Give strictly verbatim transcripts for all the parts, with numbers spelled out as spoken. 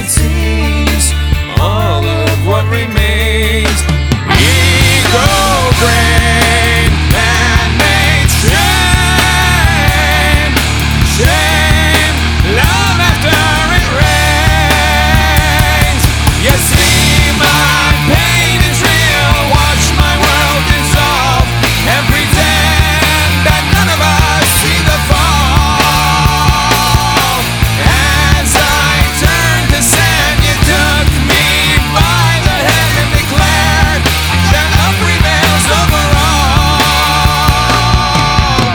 it seems, all of what remains. Ego brain, man-made shame, shame, love after it rains. You see my pain is real, watch my world dissolve, and pretend that none of us see the fall. As I turned to sand, you took me by the hand and declared that love prevails over all.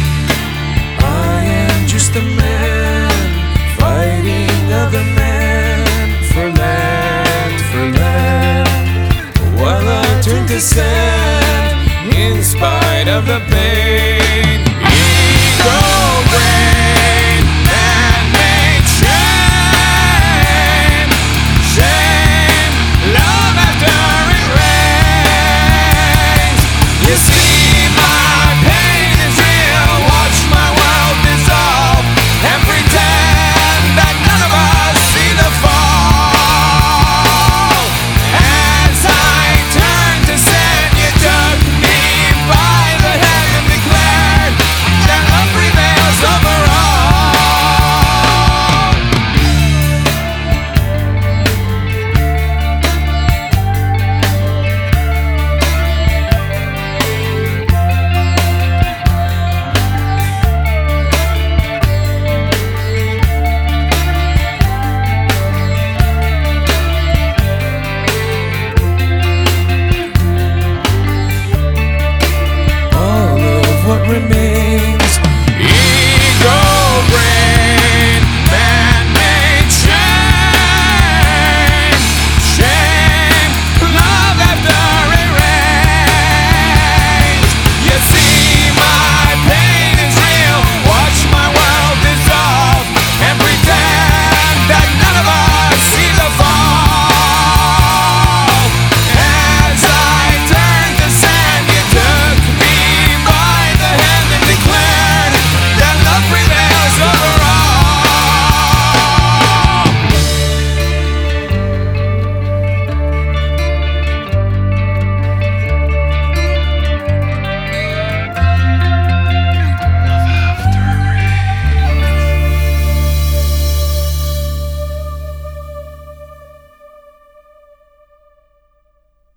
I am just a man fighting other men for land, for land, while I turn to sand in spite of the pain.